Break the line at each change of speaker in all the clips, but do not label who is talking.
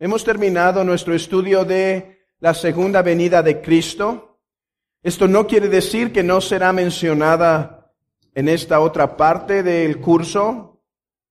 Hemos terminado nuestro estudio de la segunda venida de Cristo. Esto no quiere decir que no será mencionada en esta otra parte del curso,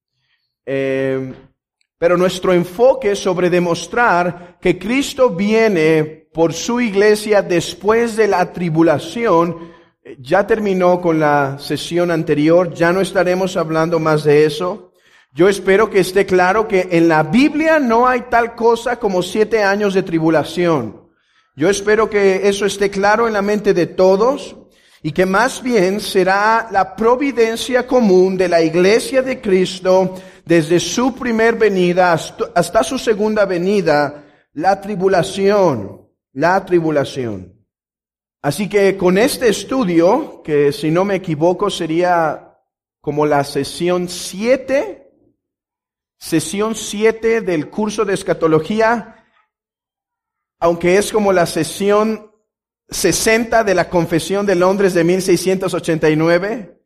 pero nuestro enfoque es sobre demostrar que Cristo viene por su iglesia después de la tribulación. Ya terminó con la sesión anterior, ya no estaremos hablando más de eso. Yo espero que esté claro que en la Biblia no hay tal cosa como 7 años de tribulación. Yo espero que eso esté claro en la mente de todos y que más bien será la providencia común de la iglesia de Cristo desde su primer venida hasta su segunda venida, la tribulación. Así que con este estudio, que si no me equivoco sería como la sesión 7 del curso de escatología, aunque es como la sesión 60 de la Confesión de Londres de 1689,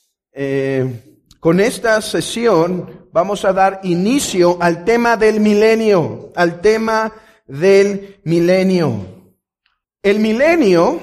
con esta sesión vamos a dar inicio al tema del milenio, El milenio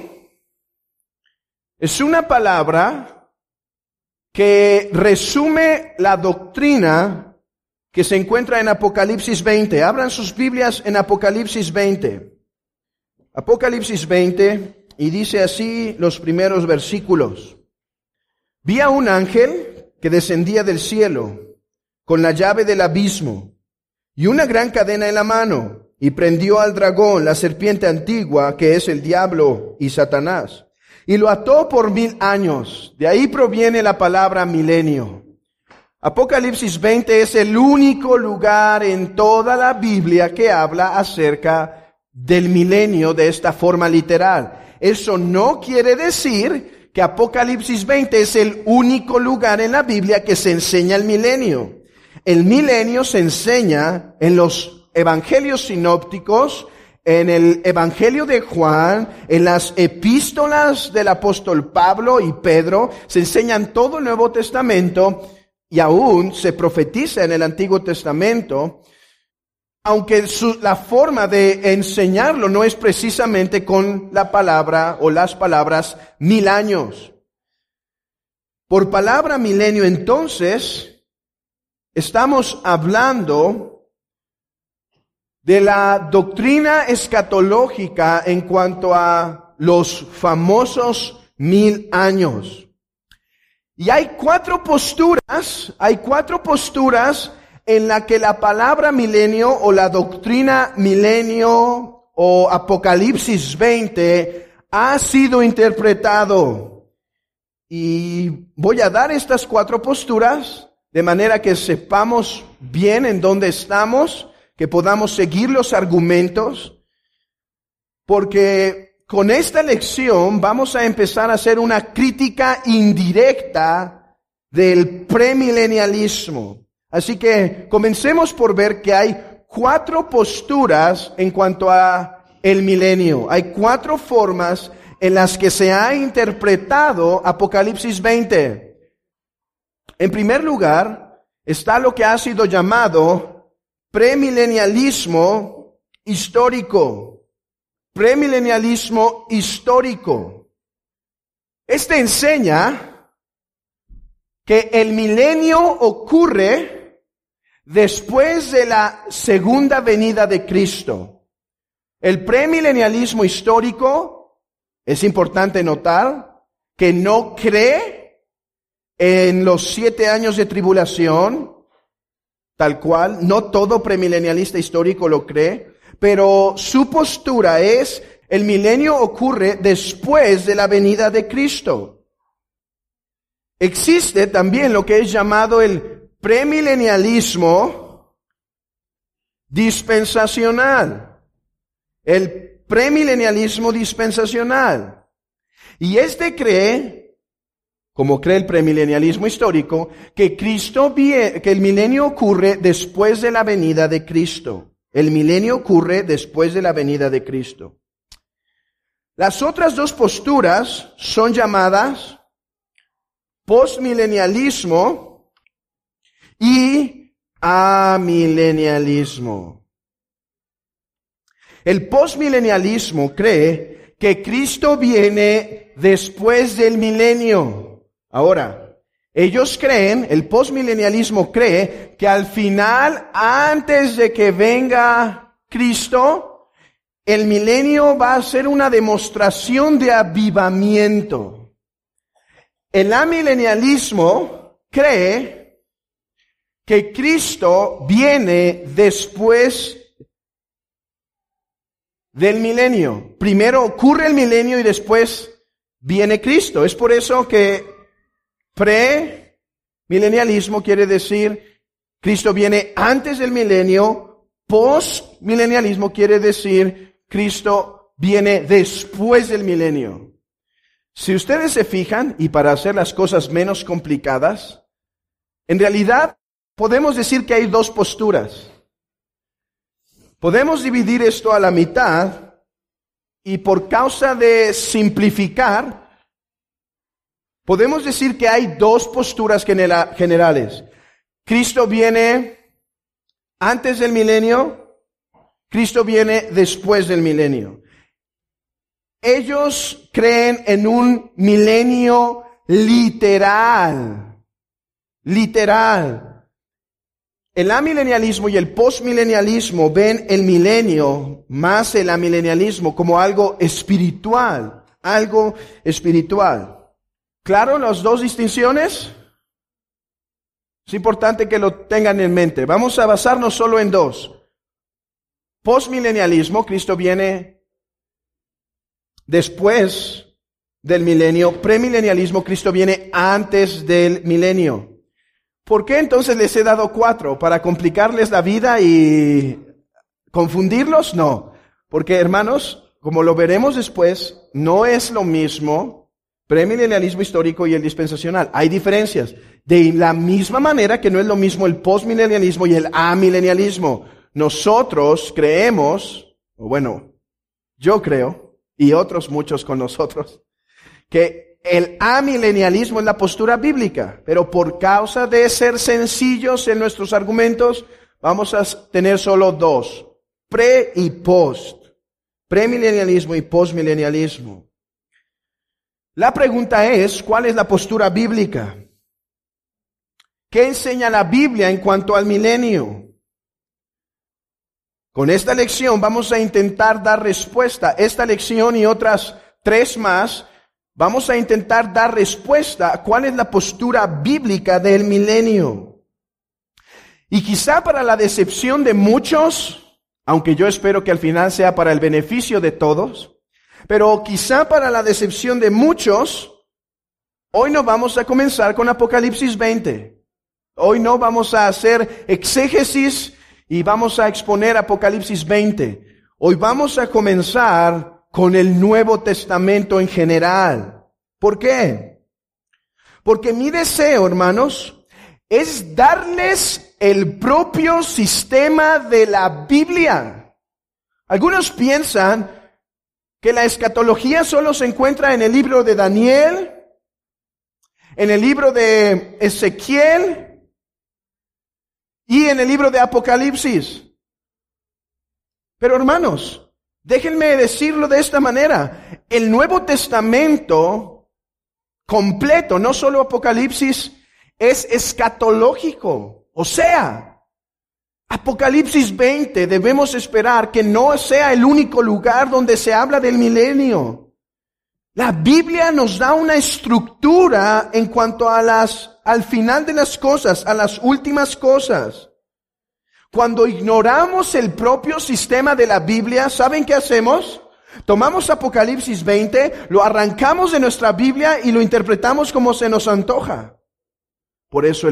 es una palabra que resume la doctrina que se encuentra en Apocalipsis 20. Abran sus Biblias en Apocalipsis 20. Apocalipsis 20, y dice así los primeros versículos. Vi a un ángel que descendía del cielo con la llave del abismo y una gran cadena en la mano, y prendió al dragón, la serpiente antigua, que es el diablo y Satanás, y lo ató por 1000 años. De ahí proviene la palabra milenio. Apocalipsis 20 es el único lugar en toda la Biblia que habla acerca del milenio de esta forma literal. Eso no quiere decir que Apocalipsis 20 es el único lugar en la Biblia que se enseña el milenio. El milenio se enseña en los evangelios sinópticos, en el evangelio de Juan, en las epístolas del apóstol Pablo y Pedro, se enseñan todo el Nuevo Testamento. Y aún se profetiza en el Antiguo Testamento, aunque la forma de enseñarlo no es precisamente con la palabra o las palabras 1000 años. Por palabra milenio, entonces, estamos hablando de la doctrina escatológica en cuanto a los famosos 1000 años. Y hay cuatro posturas en la que la palabra milenio o la doctrina milenio o Apocalipsis 20 ha sido interpretado. Y voy a dar estas 4 posturas de manera que sepamos bien en dónde estamos, que podamos seguir los argumentos, porque con esta lección vamos a empezar a hacer una crítica indirecta del premilenialismo. Así que comencemos por ver que hay 4 posturas en cuanto a el milenio. Hay 4 formas en las que se ha interpretado Apocalipsis 20. En primer lugar, está lo que ha sido llamado premilenialismo histórico. Premilenialismo histórico. Este enseña que el milenio ocurre después de la segunda venida de Cristo. El premilenialismo histórico, es importante notar, que no cree en los 7 años de tribulación, tal cual, no todo premilenialista histórico lo cree, pero su postura es, el milenio ocurre después de la venida de Cristo. Existe también lo que es llamado el premilenialismo dispensacional. El premilenialismo dispensacional. Y este cree, como cree el premilenialismo histórico, que el milenio ocurre después de la venida de Cristo. El milenio ocurre después de la venida de Cristo. Las otras 2 posturas son llamadas postmilenialismo y amilenialismo. El postmilenialismo cree que Cristo viene después del milenio. Ahora, ellos creen, el postmilenialismo cree que al final, antes de que venga Cristo, el milenio va a ser una demostración de avivamiento. El amilenialismo cree que Cristo viene después del milenio. Primero ocurre el milenio y después viene Cristo. Es por eso que premilenialismo quiere decir Cristo viene antes del milenio, postmilenialismo quiere decir Cristo viene después del milenio. Si ustedes se fijan, y para hacer las cosas menos complicadas, en realidad podemos decir que hay dos posturas. Podemos dividir esto a la mitad y por causa de simplificar, podemos decir que hay dos posturas generales. Cristo viene antes del milenio, Cristo viene después del milenio. Ellos creen en un milenio literal. El amilenialismo y el postmilenialismo ven el milenio más el amilenialismo como algo espiritual. ¿Claro las dos distinciones? Es importante que lo tengan en mente. Vamos a basarnos solo en dos. Postmilenialismo, Cristo viene después del milenio. Premilenialismo, Cristo viene antes del milenio. ¿Por qué entonces les he dado 4? ¿Para complicarles la vida y confundirlos? No. Porque, hermanos, como lo veremos después, no es lo mismo premilenialismo histórico y el dispensacional. Hay diferencias. De la misma manera que no es lo mismo el postmilenialismo y el amilenialismo. Nosotros creemos, o bueno, yo creo, y otros muchos con nosotros, que el amilenialismo es la postura bíblica, pero por causa de ser sencillos en nuestros argumentos, vamos a tener solo dos, pre y post, premilenialismo y postmilenialismo. La pregunta es, ¿cuál es la postura bíblica? ¿Qué enseña la Biblia en cuanto al milenio? Con esta lección vamos a intentar dar respuesta. Esta lección y otras 3 más, vamos a intentar dar respuesta a cuál es la postura bíblica del milenio. Y quizá para la decepción de muchos, aunque yo espero que al final sea para el beneficio de todos, pero quizá para la decepción de muchos, hoy no vamos a comenzar con Apocalipsis 20. Hoy no vamos a hacer exégesis y vamos a exponer Apocalipsis 20. Hoy vamos a comenzar con el Nuevo Testamento en general. ¿Por qué? Porque mi deseo, hermanos, es darles el propio sistema de la Biblia. Algunos piensan que la escatología solo se encuentra en el libro de Daniel, en el libro de Ezequiel y en el libro de Apocalipsis. Pero hermanos, déjenme decirlo de esta manera. El Nuevo Testamento completo, no solo Apocalipsis, es escatológico. O sea, Apocalipsis 20 debemos esperar que no sea el único lugar donde se habla del milenio. La Biblia nos da una estructura en cuanto a al final de las cosas, a las últimas cosas. Cuando ignoramos el propio sistema de la Biblia, ¿saben qué hacemos? Tomamos Apocalipsis 20, lo arrancamos de nuestra Biblia y lo interpretamos como se nos antoja. Por eso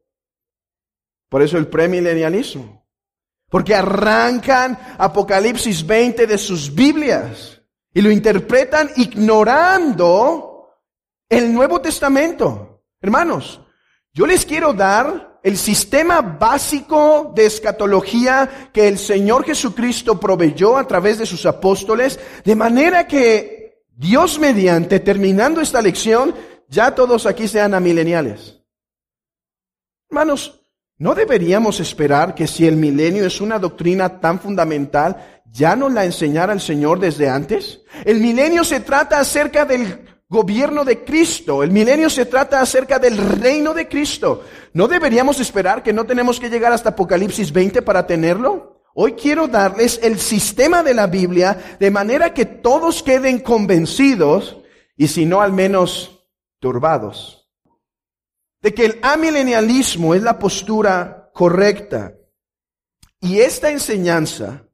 el premilenialismo. Porque arrancan Apocalipsis 20 de sus Biblias y lo interpretan ignorando el Nuevo Testamento. Hermanos, yo les quiero dar el sistema básico de escatología que el Señor Jesucristo proveyó a través de sus apóstoles, de manera que Dios mediante, terminando esta lección, ya todos aquí sean amileniales. Hermanos, ¿No deberíamos esperar que si el milenio es una doctrina tan fundamental, ya nos la enseñara el Señor desde antes? El milenio se trata acerca del gobierno de Cristo. El milenio se trata acerca del reino de Cristo. ¿No deberíamos esperar que no tenemos que llegar hasta Apocalipsis 20 para tenerlo? Hoy quiero darles el sistema de la Biblia de manera que todos queden convencidos y si no al menos turbados de que el amilenialismo es la postura correcta. Y esta enseñanza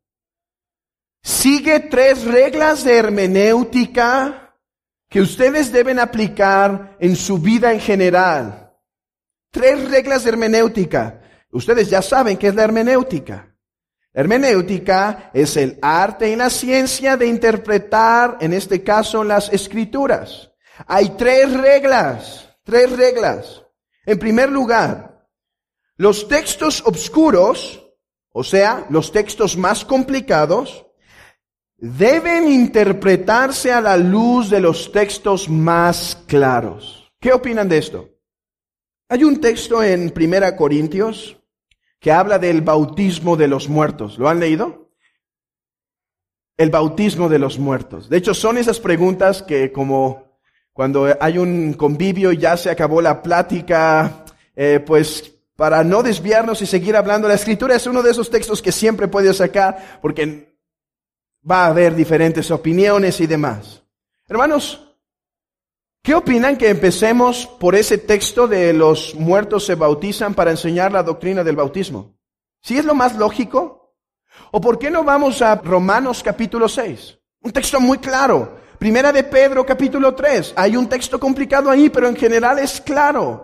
sigue 3 reglas de hermenéutica que ustedes deben aplicar en su vida en general. 3 reglas de hermenéutica. Ustedes ya saben qué es la hermenéutica. La hermenéutica es el arte y la ciencia de interpretar, en este caso, las Escrituras. Hay 3 reglas. En primer lugar, los textos oscuros, o sea, los textos más complicados, deben interpretarse a la luz de los textos más claros. ¿Qué opinan de esto? Hay un texto en 1 Corintios que habla del bautismo de los muertos. ¿Lo han leído? El bautismo de los muertos. De hecho, son esas preguntas que como cuando hay un convivio y ya se acabó la plática, pues para no desviarnos y seguir hablando, la Escritura es uno de esos textos que siempre puedes sacar porque va a haber diferentes opiniones y demás. Hermanos, ¿qué opinan que empecemos por ese texto de los muertos se bautizan para enseñar la doctrina del bautismo? ¿Sí es lo más lógico? ¿O por qué no vamos a Romanos capítulo 6? Un texto muy claro. Primera de Pedro capítulo 3. Hay un texto complicado ahí, pero en general es claro.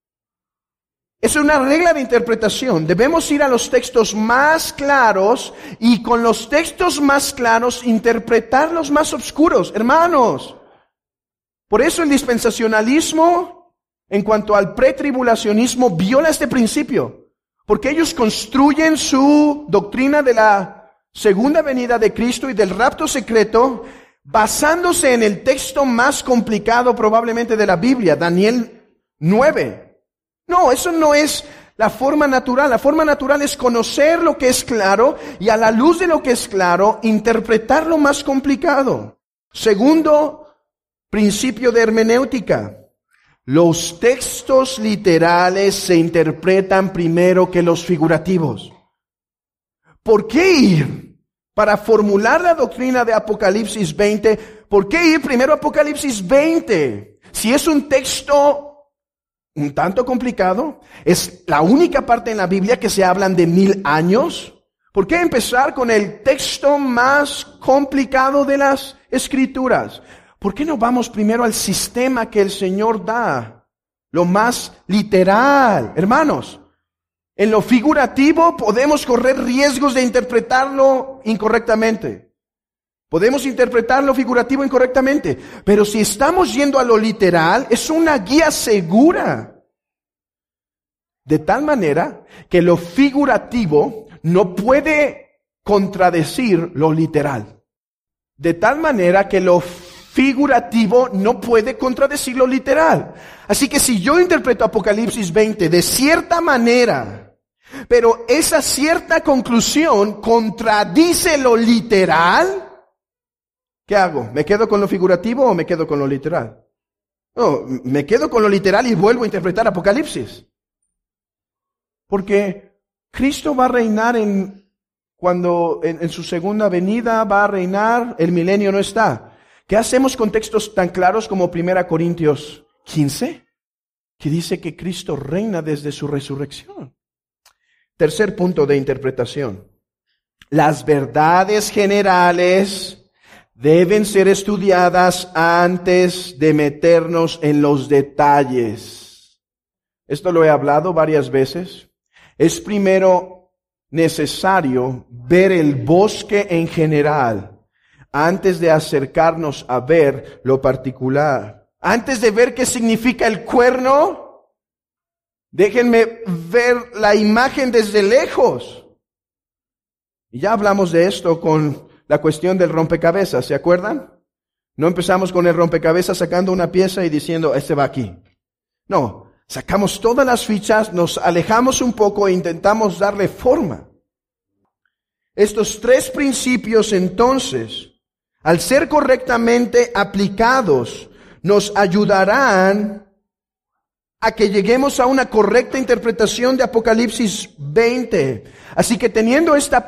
Es una regla de interpretación. Debemos ir a los textos más claros y con los textos más claros interpretar los más oscuros. Hermanos, por eso el dispensacionalismo en cuanto al pretribulacionismo viola este principio. Porque ellos construyen su doctrina de la segunda venida de Cristo y del rapto secreto basándose en el texto más complicado probablemente de la Biblia, Daniel 9. No, eso no es la forma natural. La forma natural es conocer lo que es claro y a la luz de lo que es claro, interpretar lo más complicado. Segundo principio de hermenéutica. Los textos literales se interpretan primero que los figurativos. ¿Por qué ir? Para formular la doctrina de Apocalipsis 20, ¿por qué ir primero a Apocalipsis 20? Si es un texto un tanto complicado, es la única parte en la Biblia que se hablan de 1000 años. ¿Por qué empezar con el texto más complicado de las Escrituras? ¿Por qué no vamos primero al sistema que el Señor da? Lo más literal. Hermanos, en lo figurativo podemos correr riesgos de interpretarlo incorrectamente. Podemos interpretar lo figurativo incorrectamente, pero si estamos yendo a lo literal, es una guía segura. De tal manera que lo figurativo no puede contradecir lo literal. De tal manera que lo figurativo no puede contradecir lo literal. Así que si yo interpreto Apocalipsis 20 de cierta manera, pero esa cierta conclusión contradice lo literal, ¿qué hago? ¿Me quedo con lo figurativo o me quedo con lo literal? No, me quedo con lo literal y vuelvo a interpretar Apocalipsis. Porque Cristo va a reinar en su segunda venida, va a reinar, el milenio no está. ¿Qué hacemos con textos tan claros como 1 Corintios 15? Que dice que Cristo reina desde su resurrección. Tercer punto de interpretación. Las verdades generales deben ser estudiadas antes de meternos en los detalles. Esto lo he hablado varias veces. Es primero necesario ver el bosque en general antes de acercarnos a ver lo particular. Antes de ver qué significa el cuerno, déjenme ver la imagen desde lejos. Y ya hablamos de esto con la cuestión del rompecabezas, ¿se acuerdan? No empezamos con el rompecabezas sacando una pieza y diciendo, este va aquí. No, Sacamos todas las fichas, nos alejamos un poco e intentamos darle forma. Estos tres principios, entonces, al ser correctamente aplicados, nos ayudarán a que lleguemos a una correcta interpretación de Apocalipsis 20. Así que teniendo estas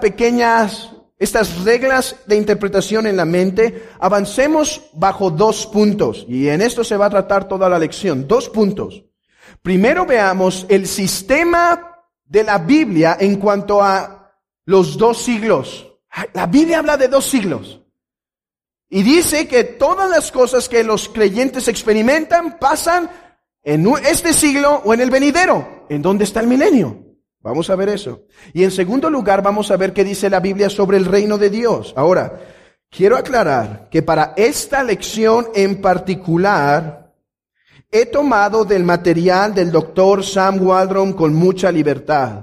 reglas de interpretación en la mente, avancemos bajo 2 puntos. Y en esto se va a tratar toda la lección. 2 puntos. Primero veamos el sistema de la Biblia en cuanto a los 2 siglos. La Biblia habla de 2 siglos. Y dice que todas las cosas que los creyentes experimentan pasan en este siglo o en el venidero. ¿En dónde está el milenio? Vamos a ver eso. Y en segundo lugar vamos a ver qué dice la Biblia sobre el reino de Dios. Ahora, quiero aclarar que para esta lección en particular he tomado del material del doctor Sam Waldron con mucha libertad.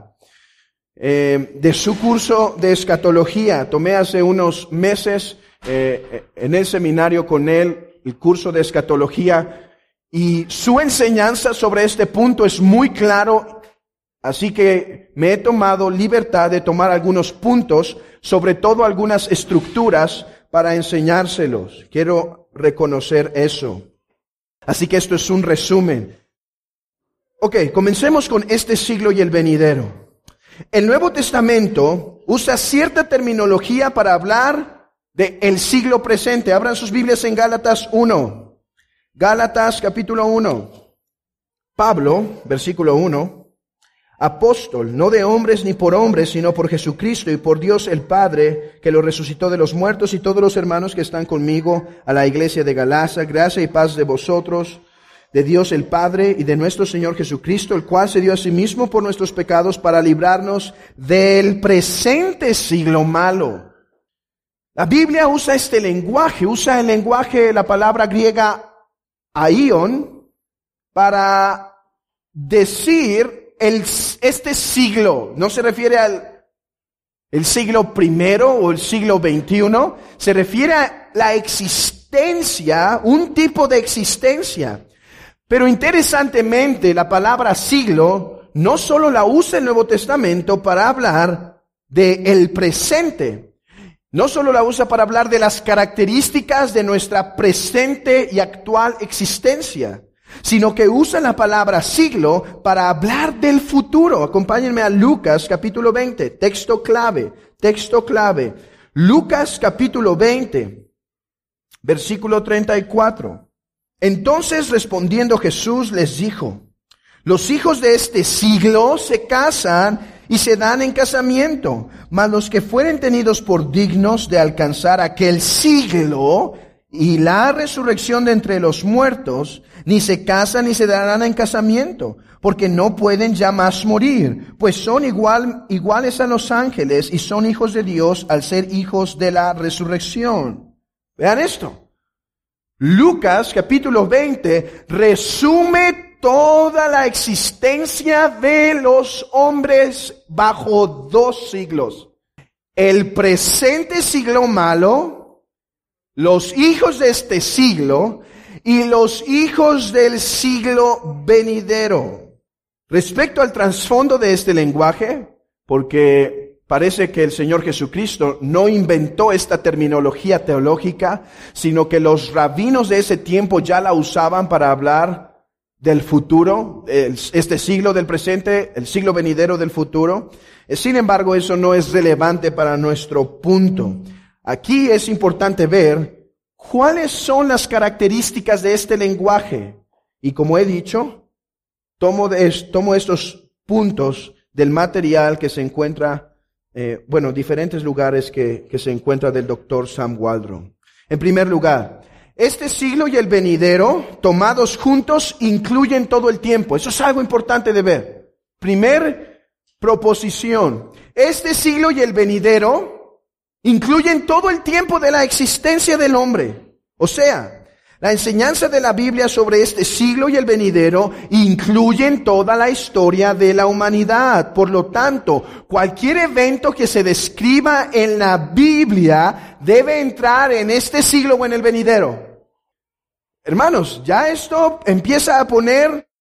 De su curso de escatología, tomé hace unos meses en el seminario con él el curso de escatología. Y su enseñanza sobre este punto es muy claro, así que me he tomado libertad de tomar algunos puntos, sobre todo algunas estructuras, para enseñárselos. Quiero reconocer eso. Así que esto es un resumen. Ok, comencemos con este siglo y el venidero. El Nuevo Testamento usa cierta terminología para hablar de el siglo presente. Abran sus Biblias en Gálatas 1. Gálatas capítulo 1. Pablo, versículo 1, apóstol, no de hombres ni por hombres, sino por Jesucristo y por Dios el Padre, que lo resucitó de los muertos, y todos los hermanos que están conmigo a la iglesia de Galacia, gracia y paz de vosotros, de Dios el Padre y de nuestro Señor Jesucristo, el cual se dio a sí mismo por nuestros pecados para librarnos del presente siglo malo. La Biblia usa este lenguaje, usa el lenguaje, la palabra griega aion, para decir este siglo. No se refiere al siglo primero o el siglo XXI, se refiere a la existencia, un tipo de existencia. Pero interesantemente, la palabra siglo no solo la usa el Nuevo Testamento para hablar del presente. No solo la usa para hablar de las características de nuestra presente y actual existencia, sino que usa la palabra siglo para hablar del futuro. Acompáñenme a Lucas capítulo 20, texto clave. Lucas capítulo 20, versículo 34. Entonces respondiendo Jesús les dijo, los hijos de este siglo se casan y se dan en casamiento, mas los que fueren tenidos por dignos de alcanzar aquel siglo y la resurrección de entre los muertos, ni se casan ni se darán en casamiento, porque no pueden ya más morir, pues son iguales a los ángeles y son hijos de Dios al ser hijos de la resurrección. Vean esto. Lucas capítulo 20 resume toda la existencia de los hombres bajo 2 siglos. El presente siglo malo, los hijos de este siglo y los hijos del siglo venidero. Respecto al trasfondo de este lenguaje, porque parece que el Señor Jesucristo no inventó esta terminología teológica, sino que los rabinos de ese tiempo ya la usaban para hablar del futuro, este siglo del presente, el siglo venidero del futuro. Sin embargo, eso no es relevante para nuestro punto. Aquí es importante ver cuáles son las características de este lenguaje. Y como he dicho, tomo estos puntos del material que se encuentra, diferentes lugares que se encuentra del doctor Sam Waldron. En primer lugar, este siglo y el venidero, tomados juntos, incluyen todo el tiempo. Eso es algo importante de ver. Primer proposición. Este siglo y el venidero incluyen todo el tiempo de la existencia del hombre. O sea, la enseñanza de la Biblia sobre este siglo y el venidero incluyen toda la historia de la humanidad. Por lo tanto, cualquier evento que se describa en la Biblia debe entrar en este siglo o en el venidero. Hermanos, ya esto empieza a poner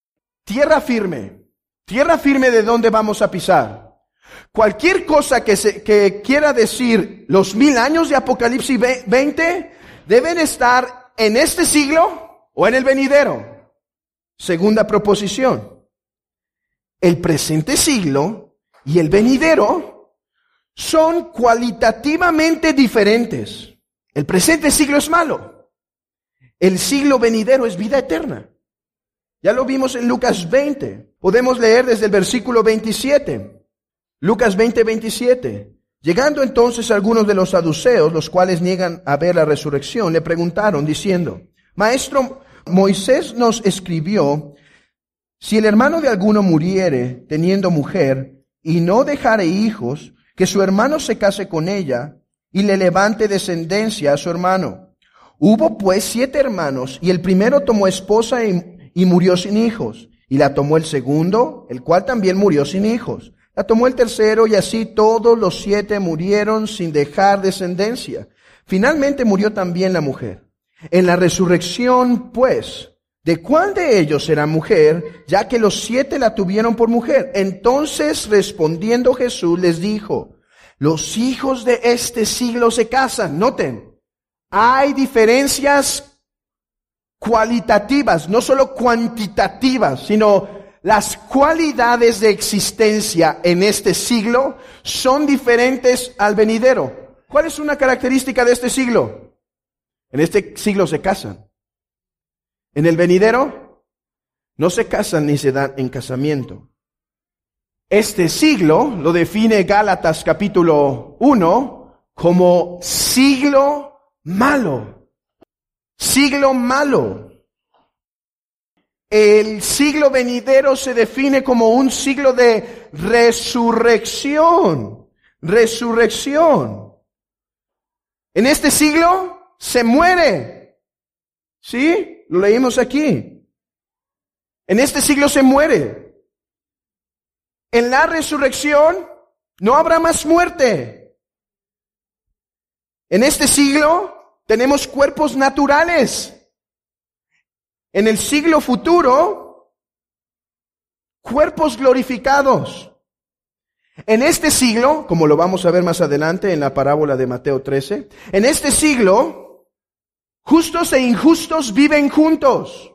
tierra firme. Tierra firme de donde vamos a pisar. Cualquier cosa que quiera decir los 1000 años de Apocalipsis 20 deben estar en este siglo o en el venidero. Segunda proposición. El presente siglo y el venidero son cualitativamente diferentes. El presente siglo es malo. El siglo venidero es vida eterna. Ya lo vimos en Lucas 20. Podemos leer desde el versículo 27. Lucas 20, 27. Llegando entonces algunos de los saduceos, los cuales niegan a ver la resurrección, le preguntaron diciendo: Maestro, Moisés nos escribió, si el hermano de alguno muriere teniendo mujer y no dejare hijos, que su hermano se case con ella y le levante descendencia a su hermano. Hubo pues 7 hermanos, y el primero tomó esposa y murió sin hijos. Y la tomó el segundo, el cual también murió sin hijos. La tomó el tercero, y así todos los 7 murieron sin dejar descendencia. Finalmente murió también la mujer. En la resurrección, pues, ¿de cuál de ellos será mujer, ya que los 7 la tuvieron por mujer? Entonces, respondiendo Jesús, les dijo: los hijos de este siglo se casan. Noten, hay diferencias cualitativas, no solo cuantitativas, sino las cualidades de existencia en este siglo son diferentes al venidero. ¿Cuál es una característica de este siglo? En este siglo se casan. En el venidero no se casan ni se dan en casamiento. Este siglo lo define Gálatas capítulo 1 como siglo malo. Siglo malo. El siglo venidero se define como un siglo de resurrección. Resurrección. En este siglo se muere. ¿Sí? Lo leímos aquí. En este siglo se muere. En la resurrección no habrá más muerte. En este siglo tenemos cuerpos naturales. En el siglo futuro, cuerpos glorificados. En este siglo, como lo vamos a ver más adelante en la parábola de Mateo 13, en este siglo, justos e injustos viven juntos.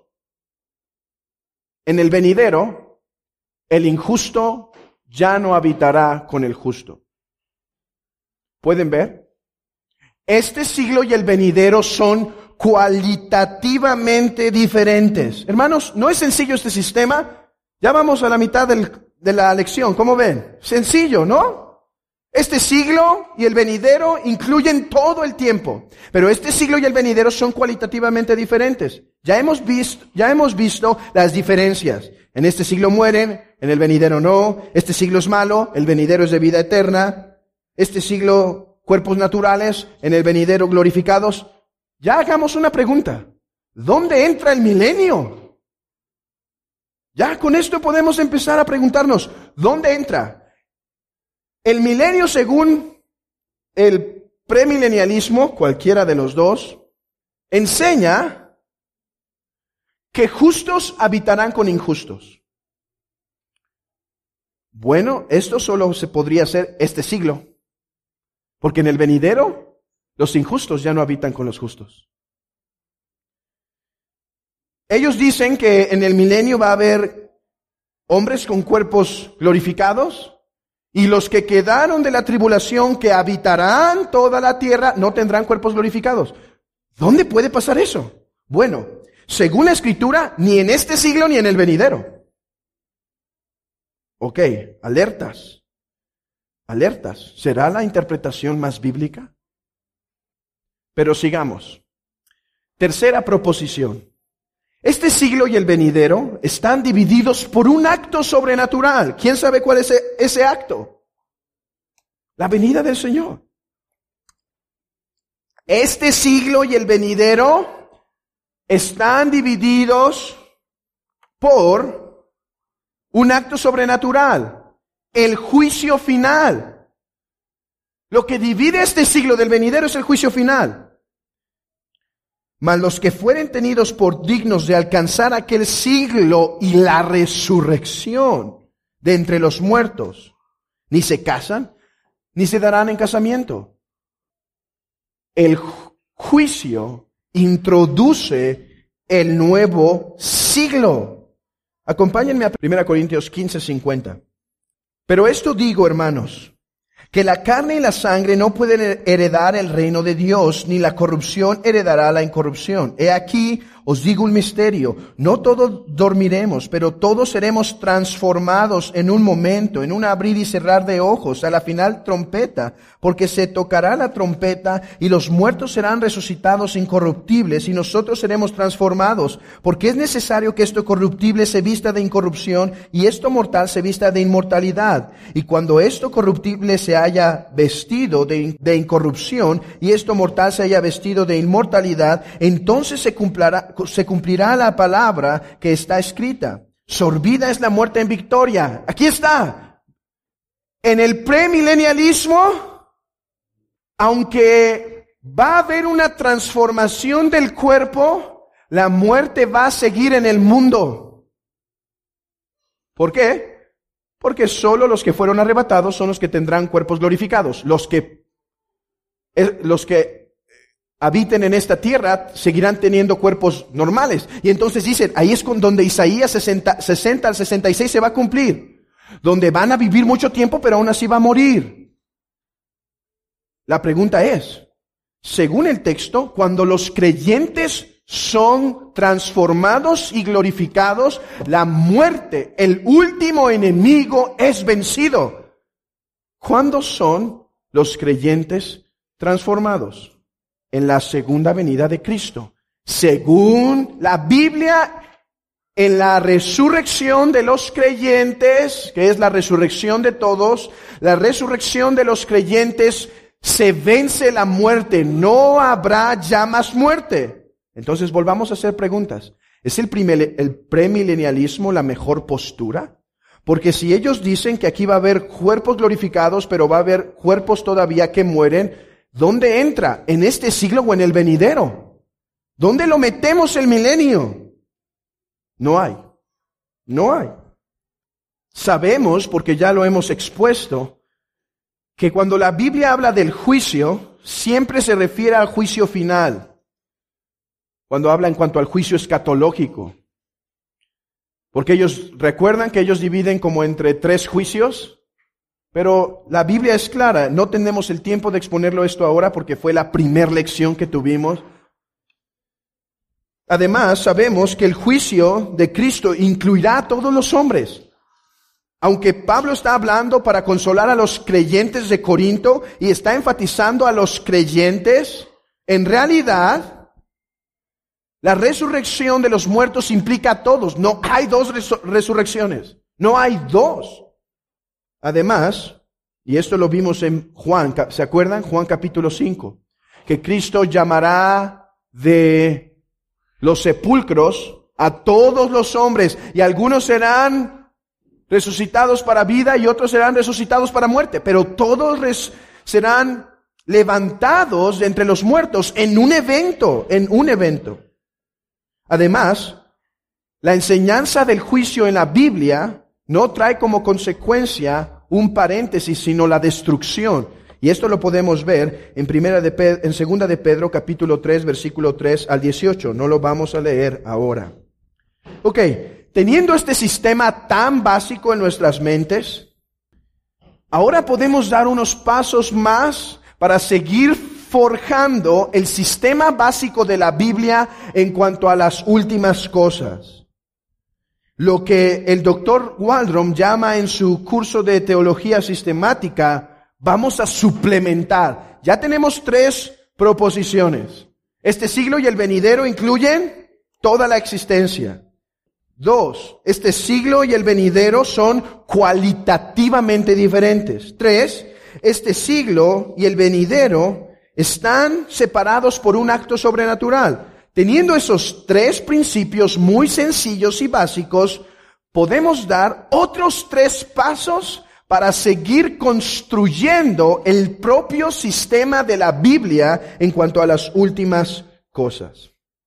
En el venidero, el injusto ya no habitará con el justo. ¿Pueden ver? Este siglo y el venidero son cualitativamente diferentes. Hermanos, ¿no es sencillo este sistema? Ya vamos a la mitad de la lección. ¿Cómo ven? Sencillo, ¿no? Este siglo y el venidero incluyen todo el tiempo. Pero este siglo y el venidero son cualitativamente diferentes. Ya hemos visto las diferencias. En este siglo mueren, en el venidero no. Este siglo es malo, el venidero es de vida eterna. Este siglo, cuerpos naturales, en el venidero glorificados. Ya hagamos una pregunta. ¿Dónde entra el milenio? Ya con esto podemos empezar a preguntarnos, ¿dónde entra? El milenio, según el premilenialismo, cualquiera de los dos, enseña que justos habitarán con injustos. Bueno, esto solo se podría hacer este siglo, porque en el venidero los injustos ya no habitan con los justos. Ellos dicen que en el milenio va a haber hombres con cuerpos glorificados y los que quedaron de la tribulación que habitarán toda la tierra no tendrán cuerpos glorificados. ¿Dónde puede pasar eso? Bueno, según la Escritura, ni en este siglo ni en el venidero. Ok, alertas. Alertas. ¿Será la interpretación más bíblica? Pero sigamos. Tercera proposición. Este siglo y el venidero están divididos por un acto sobrenatural. ¿Quién sabe cuál es ese acto? La venida del Señor. Este siglo y el venidero están divididos por un acto sobrenatural. El juicio final. Lo que divide este siglo del venidero es el juicio final. Mas los que fueren tenidos por dignos de alcanzar aquel siglo y la resurrección de entre los muertos, ni se casan, ni se darán en casamiento. El juicio introduce el nuevo siglo. Acompáñenme a 1 Corintios 15:50. Pero esto digo, hermanos, que la carne y la sangre no pueden heredar el reino de Dios, ni la corrupción heredará la incorrupción. He aquí, os digo un misterio, no todos dormiremos, pero todos seremos transformados en un momento, en un abrir y cerrar de ojos, a la final trompeta, porque se tocará la trompeta y los muertos serán resucitados incorruptibles y nosotros seremos transformados, porque es necesario que esto corruptible se vista de incorrupción y esto mortal se vista de inmortalidad. Y cuando esto corruptible se haya vestido de incorrupción y esto mortal se haya vestido de inmortalidad, entonces se cumplirá la palabra que está escrita. Sorbida es la muerte en victoria. Aquí está. En el premilenialismo, aunque va a haber una transformación del cuerpo, la muerte va a seguir en el mundo. ¿Por qué? Porque solo los que fueron arrebatados son los que tendrán cuerpos glorificados. Los que habiten en esta tierra seguirán teniendo cuerpos normales. Y entonces dicen, ahí es con donde Isaías 60 al 66 se va a cumplir. Donde van a vivir mucho tiempo, pero aún así va a morir. La pregunta es, según el texto, cuando los creyentes son transformados y glorificados, la muerte, el último enemigo, es vencido. ¿Cuándo son los creyentes transformados? En la segunda venida de Cristo. Según la Biblia, en la resurrección de los creyentes, que es la resurrección de todos, la resurrección de los creyentes, se vence la muerte, no habrá ya más muerte. Entonces volvamos a hacer preguntas. ¿Es el premilenialismo la mejor postura? Porque si ellos dicen que aquí va a haber cuerpos glorificados, pero va a haber cuerpos todavía que mueren, ¿dónde entra? ¿En este siglo o en el venidero? ¿Dónde lo metemos el milenio? No hay. No hay. Sabemos, porque ya lo hemos expuesto, que cuando la Biblia habla del juicio, siempre se refiere al juicio final. Cuando habla en cuanto al juicio escatológico. Porque recuerdan que ellos dividen como entre 3 juicios. Pero la Biblia es clara, no tenemos el tiempo de exponerlo esto ahora porque fue la primera lección que tuvimos. Además, sabemos que el juicio de Cristo incluirá a todos los hombres. Aunque Pablo está hablando para consolar a los creyentes de Corinto y está enfatizando a los creyentes, en realidad, la resurrección de los muertos implica a todos. No hay 2 resurrecciones. No hay 2. Además, y esto lo vimos en Juan, ¿se acuerdan? Juan capítulo 5, que Cristo llamará de los sepulcros a todos los hombres, y algunos serán resucitados para vida y otros serán resucitados para muerte, pero todos serán levantados de entre los muertos en un evento. Además, la enseñanza del juicio en la Biblia no trae como consecuencia un paréntesis, sino la destrucción. Y esto lo podemos ver en 2 de Pedro, capítulo 3, versículo 3 al 18. No lo vamos a leer ahora. Ok, teniendo este sistema tan básico en nuestras mentes, ahora podemos dar unos pasos más para seguir forjando el sistema básico de la Biblia en cuanto a las últimas cosas. Lo que el Dr. Waldron llama en su curso de teología sistemática, vamos a suplementar. Ya tenemos 3 proposiciones. Este siglo y el venidero incluyen toda la existencia. 2, este siglo y el venidero son cualitativamente diferentes. 3, este siglo y el venidero están separados por un acto sobrenatural. Teniendo esos 3 principios muy sencillos y básicos, podemos dar otros 3 pasos para seguir construyendo el propio sistema de la Biblia en cuanto a las últimas cosas.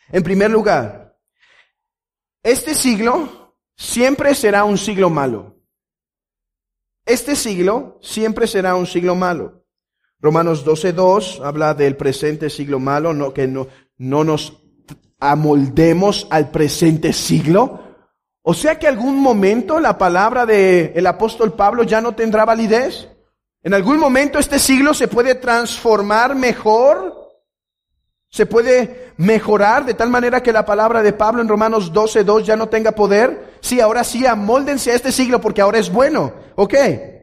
En primer lugar, este siglo siempre será un siglo malo. Este siglo siempre será un siglo malo. Romanos 12:2 habla del presente siglo malo, que no nos amoldemos al presente siglo. O sea que algún momento la palabra del apóstol Pablo ya no tendrá validez. En algún momento este siglo se puede transformar mejor. Se puede mejorar de tal manera que la palabra de Pablo en Romanos 12:2 ya no tenga poder. Sí, ahora sí, amóldense a este siglo porque ahora es bueno. Ok.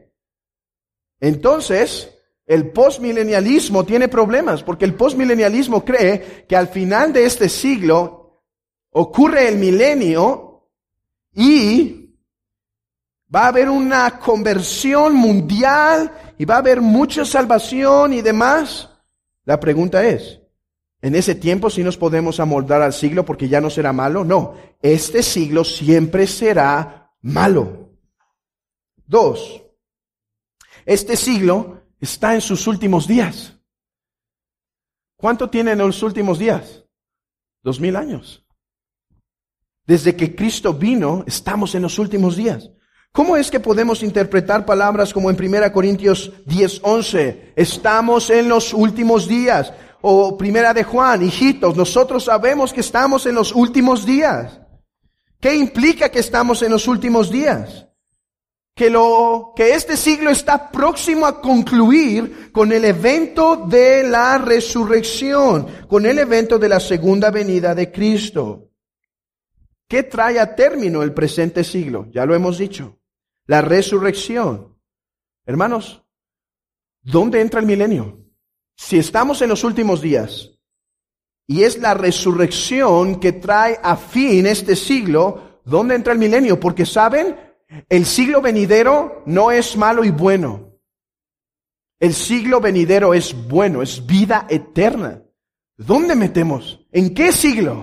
Entonces, el postmilenialismo tiene problemas porque el postmilenialismo cree que al final de este siglo ocurre el milenio y va a haber una conversión mundial y va a haber mucha salvación y demás. La pregunta es, ¿en ese tiempo sí nos podemos amoldar al siglo porque ya no será malo? No, este siglo siempre será malo. 2. Este siglo está en sus últimos días. ¿Cuánto tiene en los últimos días? 2000 años. Desde que Cristo vino, estamos en los últimos días. ¿Cómo es que podemos interpretar palabras como en 1 Corintios 10:11? Estamos en los últimos días. O 1 de Juan, hijitos, nosotros sabemos que estamos en los últimos días. ¿Qué implica que estamos en los últimos días? Que este siglo está próximo a concluir con el evento de la resurrección, con el evento de la segunda venida de Cristo. ¿Qué trae a término el presente siglo? Ya lo hemos dicho. La resurrección. Hermanos, ¿dónde entra el milenio? Si estamos en los últimos días y es la resurrección que trae a fin este siglo, ¿dónde entra el milenio? Porque ¿saben? El siglo venidero no es malo y bueno. El siglo venidero es bueno, es vida eterna. ¿Dónde metemos? ¿En qué siglo?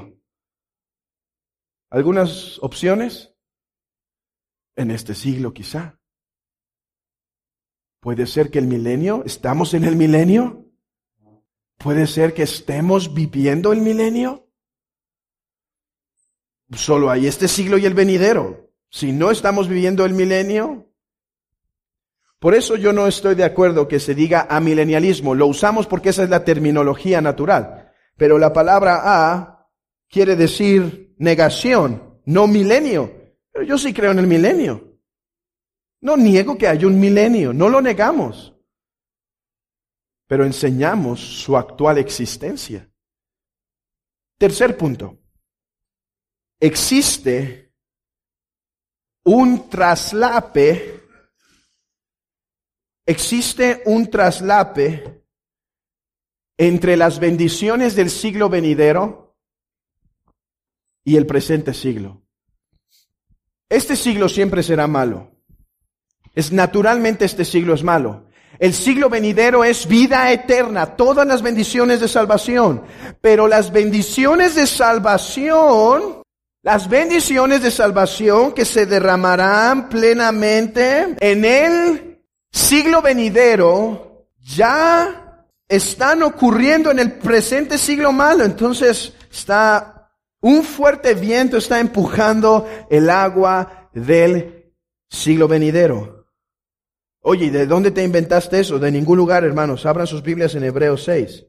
¿Algunas opciones? En este siglo quizá. ¿Puede ser que el milenio? ¿Estamos en el milenio? ¿Puede ser que estemos viviendo el milenio? Solo hay este siglo y el venidero. Si no estamos viviendo el milenio. Por eso yo no estoy de acuerdo que se diga amilenialismo. Lo usamos porque esa es la terminología natural. Pero la palabra a quiere decir negación, no milenio. Pero yo sí creo en el milenio. No niego que haya un milenio, no lo negamos. Pero enseñamos su actual existencia. Tercer punto. Existe un traslape entre las bendiciones del siglo venidero y el presente siglo. Este siglo siempre será malo. Naturalmente este siglo es malo. El siglo venidero es vida eterna, todas las bendiciones de salvación. Pero las bendiciones de salvación que se derramarán plenamente en el siglo venidero, ya están ocurriendo en el presente siglo malo. Entonces un fuerte viento está empujando el agua del siglo venidero. Oye, ¿de dónde te inventaste eso? De ningún lugar, hermanos. Abran sus Biblias en Hebreos 6.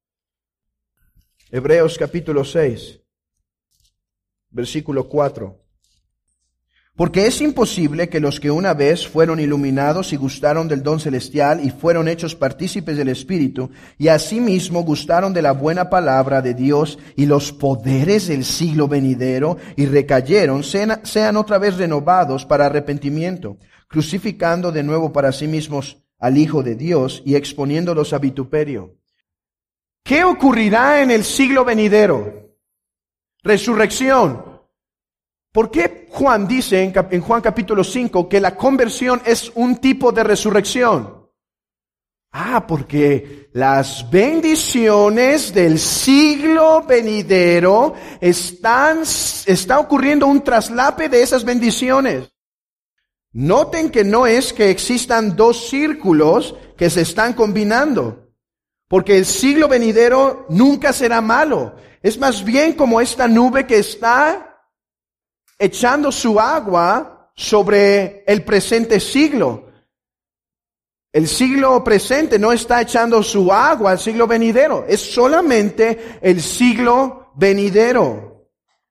Hebreos capítulo 6, versículo 4. Porque es imposible que los que una vez fueron iluminados y gustaron del don celestial y fueron hechos partícipes del Espíritu, y asimismo gustaron de la buena palabra de Dios y los poderes del siglo venidero, y recayeron, sean otra vez renovados para arrepentimiento, crucificando de nuevo para sí mismos al Hijo de Dios y exponiéndolos a vituperio. ¿Qué ocurrirá en el siglo venidero? Resurrección. ¿Por qué Juan dice en Juan capítulo 5 que la conversión es un tipo de resurrección? Porque las bendiciones del siglo venidero está ocurriendo un traslape de esas bendiciones. Noten que no es que existan dos círculos que se están combinando, porque el siglo venidero nunca será malo. Es más bien como esta nube que está echando su agua sobre el presente siglo. El siglo presente no está echando su agua al siglo venidero. Es solamente el siglo venidero.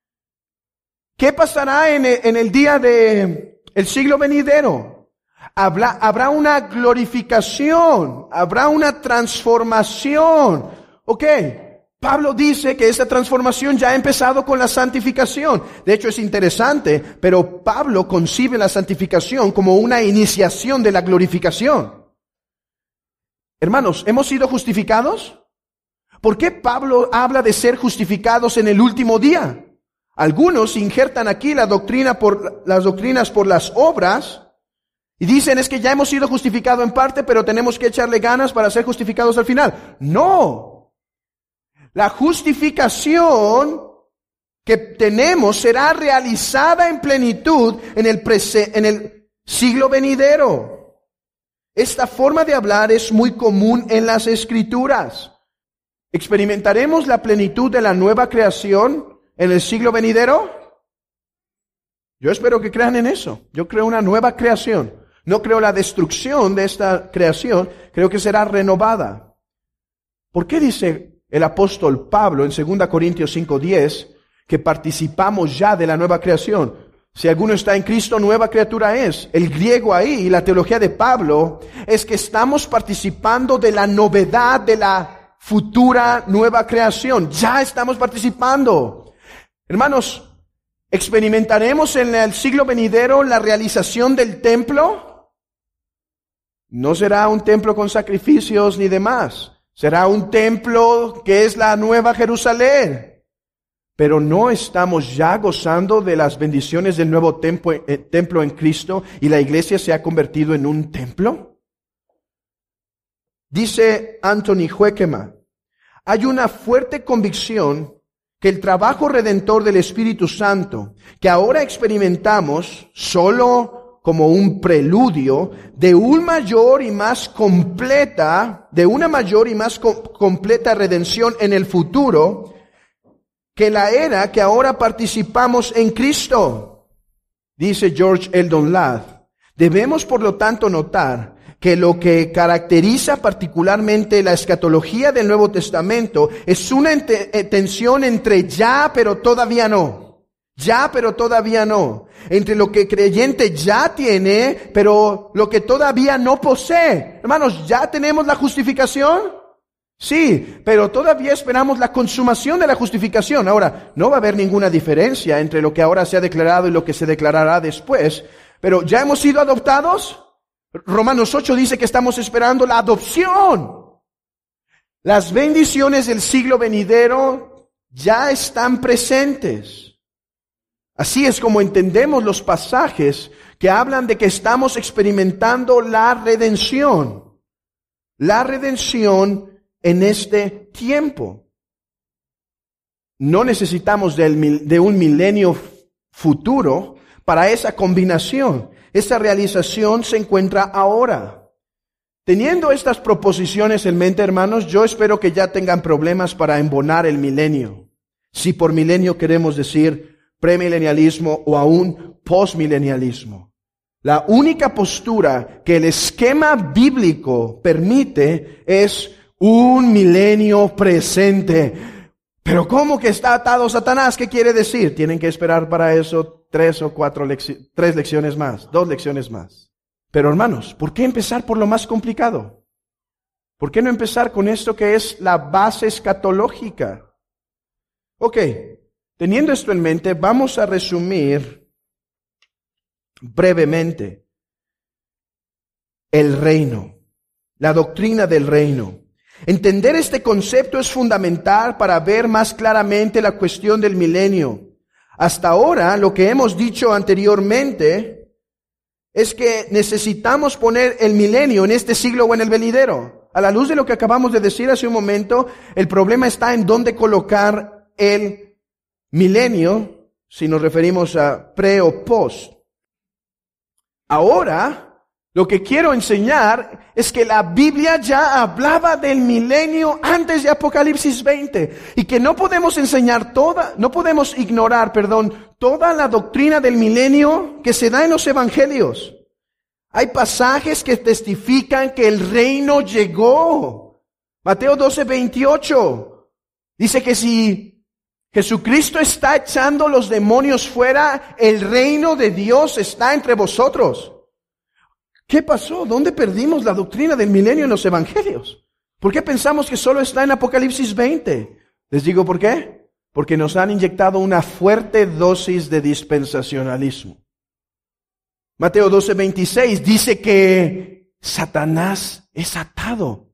¿Qué pasará en el día de el siglo venidero? Habrá una glorificación, habrá una transformación. Ok, Pablo dice que esta transformación ya ha empezado con la santificación. De hecho, es interesante, pero Pablo concibe la santificación como una iniciación de la glorificación. Hermanos, ¿hemos sido justificados? ¿Por qué Pablo habla de ser justificados en el último día? Algunos injertan aquí las doctrinas por las obras y dicen es que ya hemos sido justificados en parte, pero tenemos que echarle ganas para ser justificados al final. No. La justificación que tenemos será realizada en plenitud en el siglo venidero. Esta forma de hablar es muy común en las Escrituras. ¿Experimentaremos la plenitud de la nueva creación en el siglo venidero? Yo espero que crean en eso. Yo creo una nueva creación. No creo la destrucción de esta creación. Creo que será renovada. ¿Por qué dice el apóstol Pablo en 2 Corintios 5:10 que participamos ya de la nueva creación? Si alguno está en Cristo, nueva criatura es. El griego ahí y la teología de Pablo es que estamos participando de la novedad de la futura nueva creación. Ya estamos participando. Hermanos, ¿experimentaremos en el siglo venidero la realización del templo? No será un templo con sacrificios ni demás. Será un templo que es la nueva Jerusalén. Pero no estamos ya gozando de las bendiciones del nuevo templo en Cristo y la iglesia se ha convertido en un templo. Dice Anthony Huekema, hay una fuerte convicción que el trabajo redentor del Espíritu Santo, que ahora experimentamos solo como un preludio de una mayor y más completa redención en el futuro, que la era que ahora participamos en Cristo. Dice George Eldon Ladd, debemos por lo tanto notar que lo que caracteriza particularmente la escatología del Nuevo Testamento es una tensión entre ya pero todavía no. Ya pero todavía no. Entre lo que el creyente ya tiene pero lo que todavía no posee. Hermanos, ¿ya tenemos la justificación? Sí, pero todavía esperamos la consumación de la justificación. Ahora, no va a haber ninguna diferencia entre lo que ahora se ha declarado y lo que se declarará después. Pero ¿ya hemos sido adoptados? Romanos 8 dice que estamos esperando la adopción. Las bendiciones del siglo venidero ya están presentes. Así es como entendemos los pasajes que hablan de que estamos experimentando la redención. La redención en este tiempo. No necesitamos de un milenio futuro para esa combinación. Esa realización se encuentra ahora. Teniendo estas proposiciones en mente, hermanos, yo espero que ya tengan problemas para embonar el milenio. Si por milenio queremos decir premilenialismo o aún postmilenialismo. La única postura que el esquema bíblico permite es un milenio presente. Pero ¿cómo que está atado Satanás? ¿Qué quiere decir? Tienen que esperar para eso 3 o 4 3 lecciones más, 2 lecciones más. Pero hermanos, ¿por qué empezar por lo más complicado? ¿Por qué no empezar con esto que es la base escatológica? Ok, teniendo esto en mente, vamos a resumir brevemente el reino, la doctrina del reino. Entender este concepto es fundamental para ver más claramente la cuestión del milenio. Hasta ahora, lo que hemos dicho anteriormente es que necesitamos poner el milenio en este siglo o en el venidero. A la luz de lo que acabamos de decir hace un momento, el problema está en dónde colocar el milenio, si nos referimos a pre o post. Ahora, Lo que quiero enseñar es que la Biblia ya hablaba del milenio antes de Apocalipsis 20 y que no podemos ignorar toda la doctrina del milenio que se da en los evangelios. Hay pasajes que testifican que el reino llegó. Mateo 12:28 dice que si Jesucristo está echando los demonios fuera, el reino de Dios está entre vosotros. ¿Qué pasó? ¿Dónde perdimos la doctrina del milenio en los evangelios? ¿Por qué pensamos que solo está en Apocalipsis 20? Les digo por qué. Porque nos han inyectado una fuerte dosis de dispensacionalismo. Mateo 12:26 dice que Satanás es atado.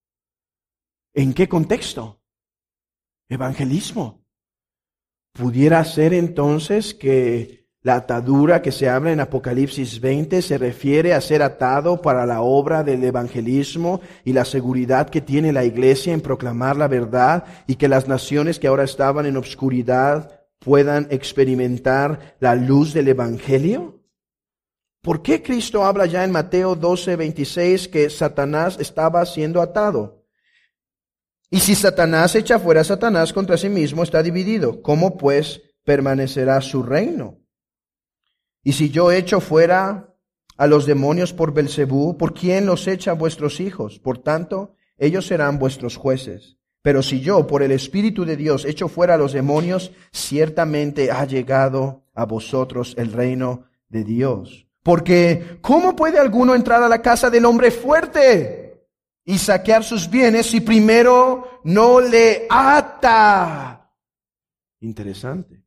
¿En qué contexto? Evangelismo. ¿Pudiera ser entonces que la atadura que se habla en Apocalipsis 20 se refiere a ser atado para la obra del evangelismo y la seguridad que tiene la iglesia en proclamar la verdad y que las naciones que ahora estaban en obscuridad puedan experimentar la luz del evangelio? ¿Por qué Cristo habla ya en Mateo 12:26 que Satanás estaba siendo atado? Y si Satanás echa fuera a Satanás contra sí mismo, está dividido. ¿Cómo pues permanecerá su reino? Y si yo echo fuera a los demonios por Belcebú, ¿por quién los echa vuestros hijos? Por tanto, ellos serán vuestros jueces. Pero si yo, por el Espíritu de Dios, echo fuera a los demonios, ciertamente ha llegado a vosotros el reino de Dios. Porque, ¿cómo puede alguno entrar a la casa del hombre fuerte y saquear sus bienes si primero no le ata? Interesante.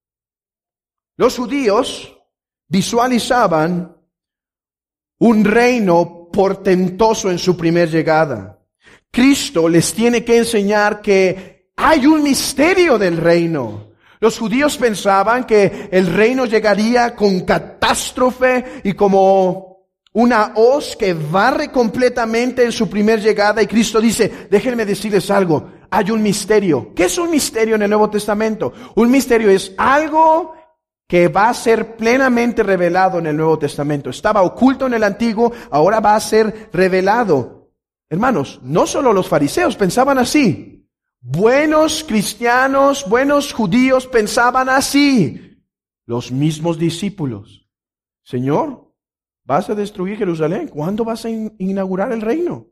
Los judíos visualizaban un reino portentoso en su primer llegada. Cristo les tiene que enseñar que hay un misterio del reino. Los judíos pensaban que el reino llegaría con catástrofe y como una hoz que barre completamente en su primer llegada. Y Cristo dice, déjenme decirles algo, hay un misterio. ¿Qué es un misterio en el Nuevo Testamento? Un misterio es algo que va a ser plenamente revelado en el Nuevo Testamento. Estaba oculto en el Antiguo, ahora va a ser revelado. Hermanos, no solo los fariseos pensaban así. Buenos cristianos, buenos judíos pensaban así. Los mismos discípulos. Señor, ¿vas a destruir Jerusalén? ¿Cuándo vas a inaugurar el reino?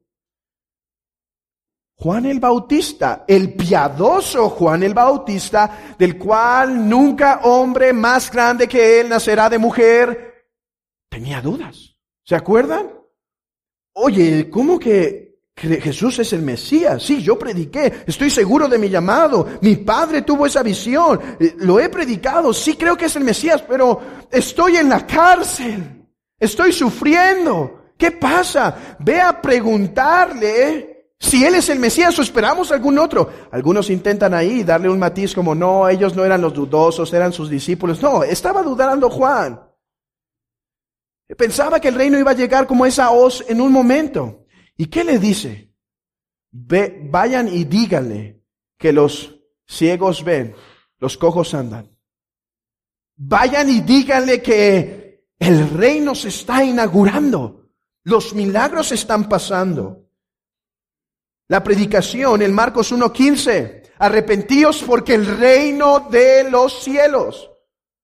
Juan el Bautista, el piadoso Juan el Bautista, del cual nunca hombre más grande que él nacerá de mujer, tenía dudas. ¿Se acuerdan? Oye, ¿cómo que Jesús es el Mesías? Sí, yo prediqué, estoy seguro de mi llamado, mi padre tuvo esa visión, lo he predicado, sí creo que es el Mesías, pero estoy en la cárcel, estoy sufriendo. ¿Qué pasa? Ve a preguntarle si él es el Mesías o esperamos algún otro. Algunos intentan ahí darle un matiz como, no, ellos no eran los dudosos, eran sus discípulos. No, estaba dudando Juan. Pensaba que el reino iba a llegar como esa hoz en un momento. ¿Y qué le dice? Vayan y díganle que los ciegos ven, los cojos andan. Vayan y díganle que el reino se está inaugurando. Los milagros están pasando. La predicación en Marcos 1:15. Arrepentíos porque el reino de los cielos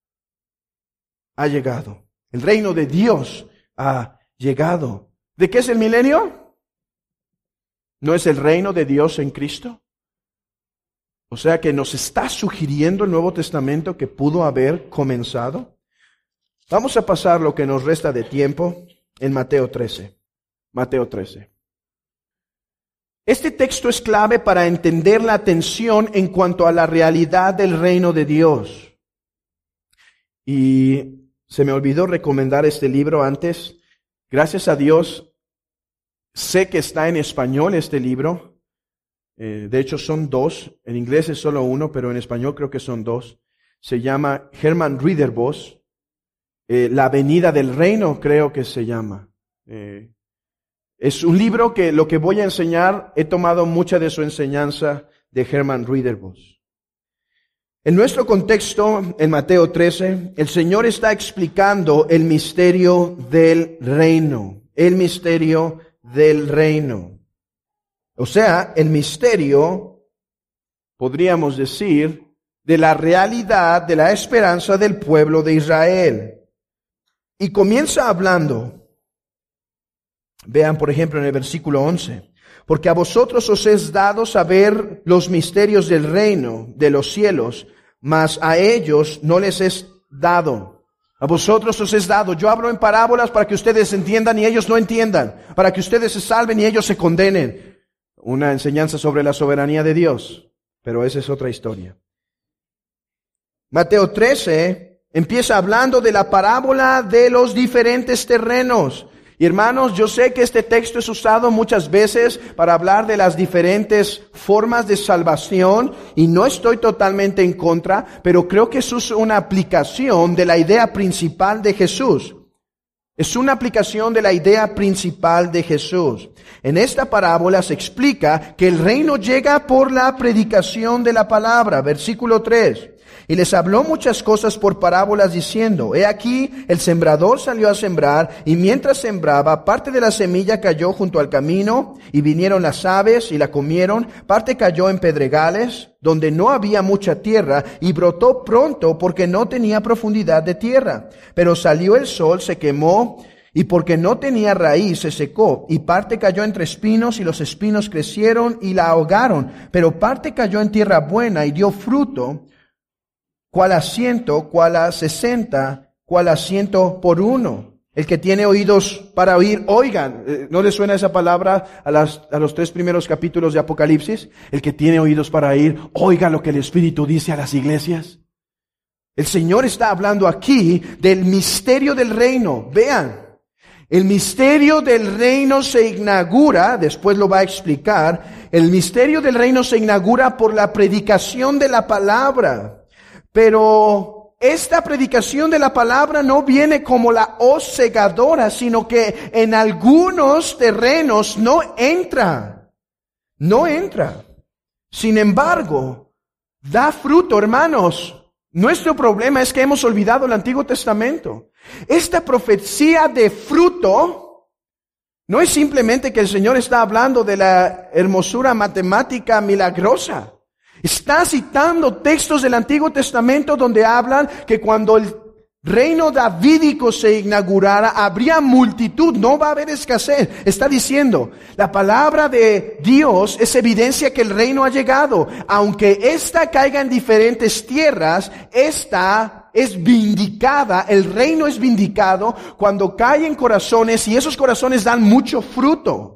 ha llegado. El reino de Dios ha llegado. ¿De qué es el milenio? ¿No es el reino de Dios en Cristo? O sea que nos está sugiriendo el Nuevo Testamento que pudo haber comenzado. Vamos a pasar lo que nos resta de tiempo en Mateo 13. Mateo 13. Este texto es clave para entender la tensión en cuanto a la realidad del reino de Dios. Y se me olvidó recomendar este libro antes. Gracias a Dios, sé que está en español este libro. De hecho son dos. En inglés es solo uno, pero en español creo que son dos. Se llama Herman Ridderbos. La venida del reino creo que se llama. Es un libro que lo que voy a enseñar, he tomado mucha de su enseñanza de Herman Ridderbos. En nuestro contexto, en Mateo 13, el Señor está explicando el misterio del reino. El misterio del reino. O sea, el misterio, podríamos decir, de la realidad, de la esperanza del pueblo de Israel. Y comienza hablando. Vean, por ejemplo, en el versículo 11. Porque a vosotros os es dado saber los misterios del reino de los cielos, mas a ellos no les es dado. A vosotros os es dado. Yo hablo en parábolas para que ustedes entiendan y ellos no entiendan. Para que ustedes se salven y ellos se condenen. Una enseñanza sobre la soberanía de Dios. Pero esa es otra historia. Mateo 13 empieza hablando de la parábola de los diferentes terrenos. Y hermanos, yo sé que este texto es usado muchas veces para hablar de las diferentes formas de salvación y no estoy totalmente en contra, pero creo que eso es una aplicación de la idea principal de Jesús. Es una aplicación de la idea principal de Jesús. En esta parábola se explica que el reino llega por la predicación de la palabra. Versículo 3. Y les habló muchas cosas por parábolas diciendo, he aquí, el sembrador salió a sembrar, y mientras sembraba, parte de la semilla cayó junto al camino, y vinieron las aves y la comieron, parte cayó en pedregales, donde no había mucha tierra, y brotó pronto porque no tenía profundidad de tierra. Pero salió el sol, se quemó, y porque no tenía raíz se secó, y parte cayó entre espinos, y los espinos crecieron y la ahogaron. Pero parte cayó en tierra buena, y dio fruto, cuál a 100, cuál a 60, cuál a 100 por 1. El que tiene oídos para oír, oigan. ¿No le suena esa palabra a los 3 primeros capítulos de Apocalipsis? El que tiene oídos para oír, oiga lo que el Espíritu dice a las iglesias. El Señor está hablando aquí del misterio del reino. Vean, el misterio del reino se inaugura, después lo va a explicar, el misterio del reino se inaugura por la predicación de la palabra. Pero esta predicación de la palabra no viene como la hoz segadora, sino que en algunos terrenos no entra. No entra. Sin embargo, da fruto, hermanos. Nuestro problema es que hemos olvidado el Antiguo Testamento. Esta profecía de fruto no es simplemente que el Señor está hablando de la hermosura matemática milagrosa. Está citando textos del Antiguo Testamento donde hablan que cuando el reino davídico se inaugurara, habría multitud, no va a haber escasez. Está diciendo, la palabra de Dios es evidencia que el reino ha llegado. Aunque ésta caiga en diferentes tierras, esta es vindicada, el reino es vindicado cuando cae en corazones y esos corazones dan mucho fruto.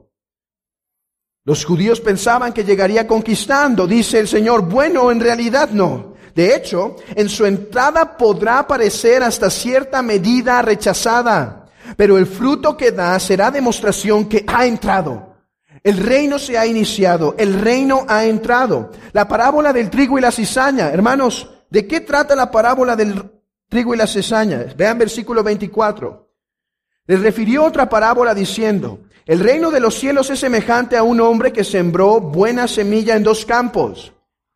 Los judíos pensaban que llegaría conquistando, dice el Señor. Bueno, en realidad no. De hecho, en su entrada podrá parecer hasta cierta medida rechazada, pero el fruto que da será demostración que ha entrado. El reino se ha iniciado, el reino ha entrado. La parábola del trigo y la cizaña, hermanos, ¿de qué trata la parábola del trigo y la cizaña? Vean versículo 24. Les refirió otra parábola diciendo, el reino de los cielos es semejante a un hombre que sembró buena semilla en 2 campos.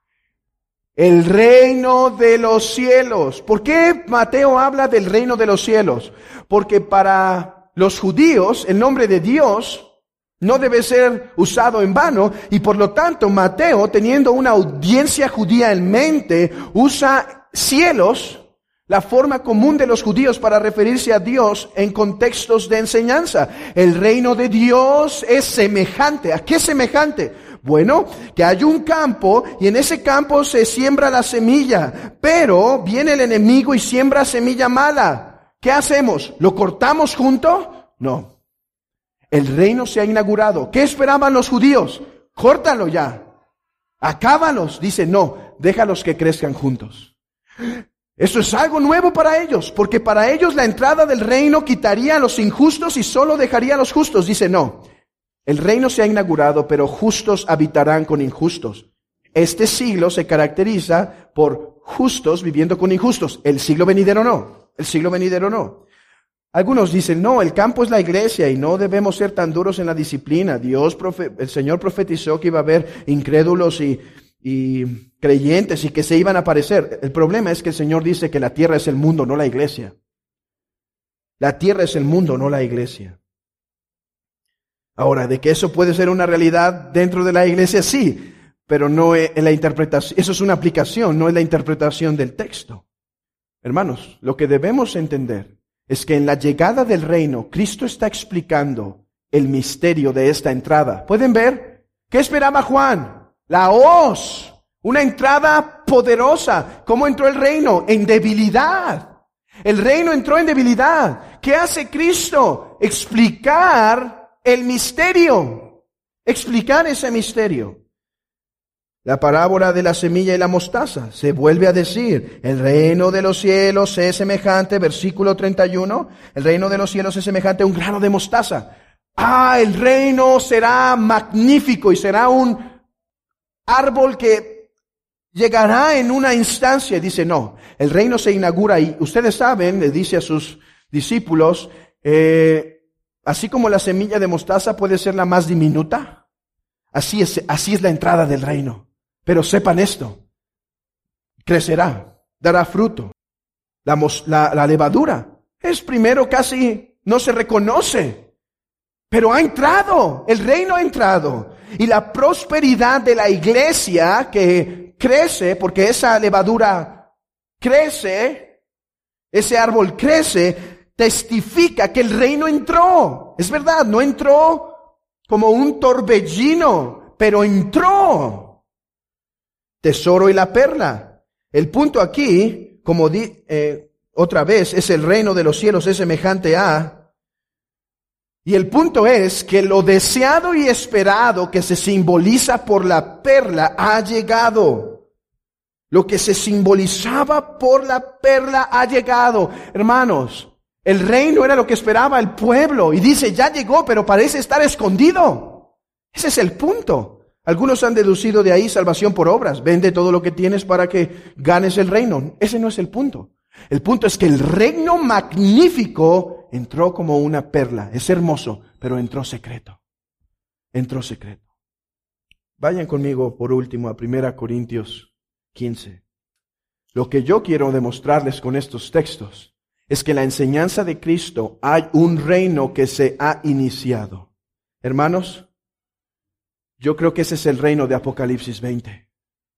El reino de los cielos. ¿Por qué Mateo habla del reino de los cielos? Porque para los judíos el nombre de Dios no debe ser usado en vano y por lo tanto Mateo, teniendo una audiencia judía en mente, usa cielos, la forma común de los judíos para referirse a Dios en contextos de enseñanza. El reino de Dios es semejante. ¿A qué semejante? Bueno, que hay un campo y en ese campo se siembra la semilla, pero viene el enemigo y siembra semilla mala. ¿Qué hacemos? ¿Lo cortamos junto? No. El reino se ha inaugurado. ¿Qué esperaban los judíos? Córtalo ya. Acábalos. Dice, no, déjalos que crezcan juntos. Eso es algo nuevo para ellos, porque para ellos la entrada del reino quitaría a los injustos y solo dejaría a los justos. Dice, no, el reino se ha inaugurado, pero justos habitarán con injustos. Este siglo se caracteriza por justos viviendo con injustos. El siglo venidero no, el siglo venidero no. Algunos dicen, no, el campo es la iglesia y no debemos ser tan duros en la disciplina. El Señor profetizó que iba a haber incrédulos y y creyentes y que se iban a aparecer. El problema es que el Señor dice que la tierra es el mundo, no la iglesia. La tierra es el mundo, no la iglesia. Ahora, de que eso puede ser una realidad dentro de la iglesia, sí, pero no es la interpretación. Eso es una aplicación, no es la interpretación del texto. Hermanos, lo que debemos entender es que en la llegada del reino, Cristo está explicando el misterio de esta entrada. ¿Pueden ver? ¿Qué esperaba Juan? La hoz, una entrada poderosa. ¿Cómo entró el reino? En debilidad. El reino entró en debilidad. ¿Qué hace Cristo? Explicar el misterio. Explicar ese misterio. La parábola de la semilla y la mostaza se vuelve a decir, el reino de los cielos es semejante, versículo 31, el reino de los cielos es semejante a un grano de mostaza. El reino será magnífico y será un árbol que llegará en una instancia. Dice, no, el reino se inaugura y ustedes saben, le dice a sus discípulos, así como la semilla de mostaza puede ser la más diminuta, así es la entrada del reino. Pero sepan esto, crecerá, dará fruto. La levadura es primero casi no se reconoce, pero ha entrado, el reino ha entrado. Y la prosperidad de la iglesia que crece, porque esa levadura crece, ese árbol crece, testifica que el reino entró. Es verdad, no entró como un torbellino, pero entró. Tesoro y la perla. El punto aquí, como otra vez, es el reino de los cielos, es semejante a. Y el punto es que lo deseado y esperado que se simboliza por la perla ha llegado. Lo que se simbolizaba por la perla ha llegado. Hermanos, el reino era lo que esperaba el pueblo. Y dice, ya llegó, pero parece estar escondido. Ese es el punto. Algunos han deducido de ahí salvación por obras. Vende todo lo que tienes para que ganes el reino. Ese no es el punto. El punto es que el reino magnífico entró como una perla. Es hermoso, pero entró secreto. Entró secreto. Vayan conmigo por último a 1 Corintios 15. Lo que yo quiero demostrarles con estos textos es que la enseñanza de Cristo hay un reino que se ha iniciado. Hermanos, yo creo que ese es el reino de Apocalipsis 20.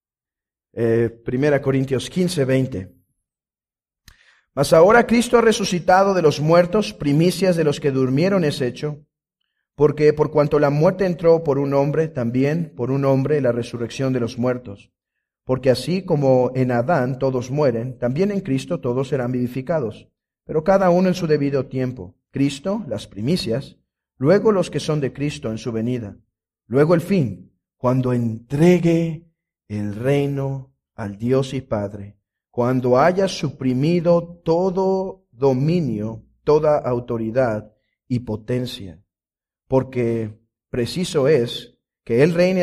1 Corintios 15, 20. Mas ahora Cristo ha resucitado de los muertos, primicias de los que durmieron es hecho, porque por cuanto la muerte entró por un hombre, también por un hombre la resurrección de los muertos. Porque así como en Adán todos mueren, también en Cristo todos serán vivificados, pero cada uno en su debido tiempo. Cristo, las primicias, luego los que son de Cristo en su venida. Luego el fin, cuando entregue el reino al Dios y Padre, cuando haya suprimido todo dominio, toda autoridad y potencia. Porque preciso es que Él reine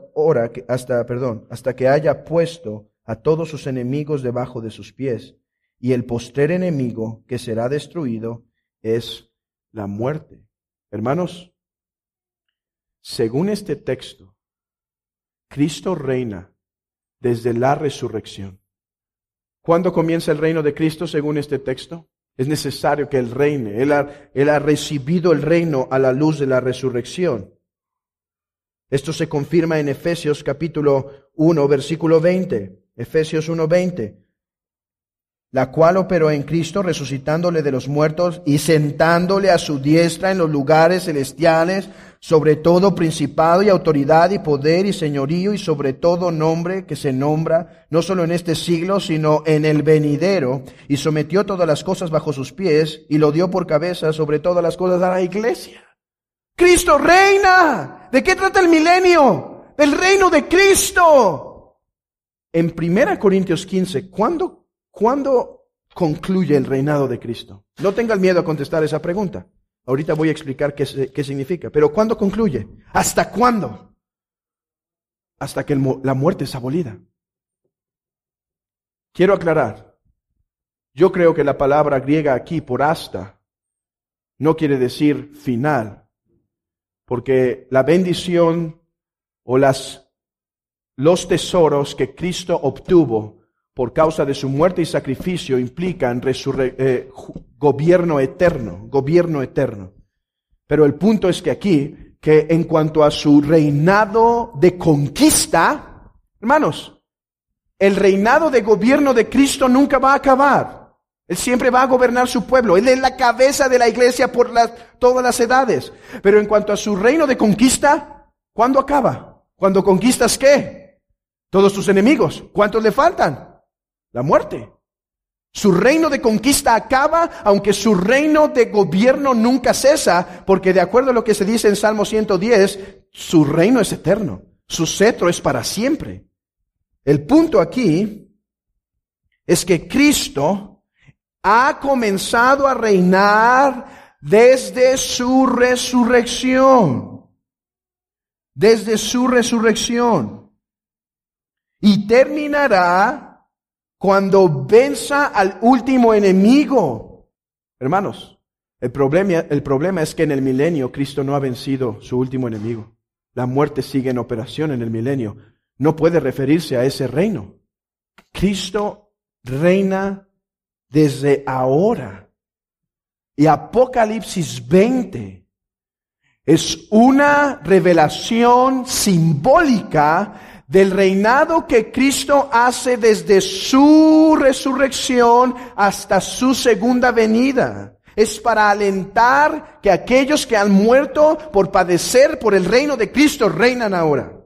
hasta que haya puesto a todos sus enemigos debajo de sus pies. Y el postrer enemigo que será destruido es la muerte. Hermanos, según este texto, Cristo reina desde la resurrección. ¿Cuándo comienza el reino de Cristo según este texto? Es necesario que Él reine. Él ha recibido el reino a la luz de la resurrección. Esto se confirma en Efesios capítulo 1, versículo 20. Efesios 1, 20. La cual operó en Cristo, resucitándole de los muertos y sentándole a su diestra en los lugares celestiales, sobre todo principado y autoridad y poder y señorío y sobre todo nombre que se nombra, no solo en este siglo, sino en el venidero, y sometió todas las cosas bajo sus pies y lo dio por cabeza sobre todas las cosas a la iglesia. ¡Cristo reina! ¿De qué trata el milenio? ¡Del reino de Cristo! En 1 Corintios 15, ¿cuándo concluye el reinado de Cristo? No tengan miedo a contestar esa pregunta. Ahorita voy a explicar qué significa. Pero ¿cuándo concluye? ¿Hasta cuándo? Hasta que la muerte es abolida. Quiero aclarar. Yo creo que la palabra griega aquí por hasta no quiere decir final. Porque la bendición o las los tesoros que Cristo obtuvo por causa de su muerte y sacrificio implican gobierno eterno. Pero el punto es que aquí, que en cuanto a su reinado de conquista, hermanos, el reinado de gobierno de Cristo nunca va a acabar. Él siempre va a gobernar su pueblo. Él es la cabeza de la iglesia por todas las edades. Pero en cuanto a su reino de conquista, ¿cuándo acaba? ¿Cuándo conquistas qué? Todos tus enemigos. ¿Cuántos le faltan? La muerte. Su reino de conquista acaba, aunque su reino de gobierno nunca cesa, porque de acuerdo a lo que se dice en Salmo 110, su reino es eterno, su cetro es para siempre. El punto aquí es que Cristo ha comenzado a reinar desde su resurrección. Desde su resurrección. Y terminará cuando venza al último enemigo. Hermanos, el problema es que en el milenio Cristo no ha vencido su último enemigo. La muerte sigue en operación en el milenio. No puede referirse a ese reino. Cristo reina desde ahora. Y Apocalipsis 20 es una revelación simbólica del reinado que Cristo hace desde su resurrección hasta su segunda venida. Es para alentar que aquellos que han muerto por padecer por el reino de Cristo reinan ahora.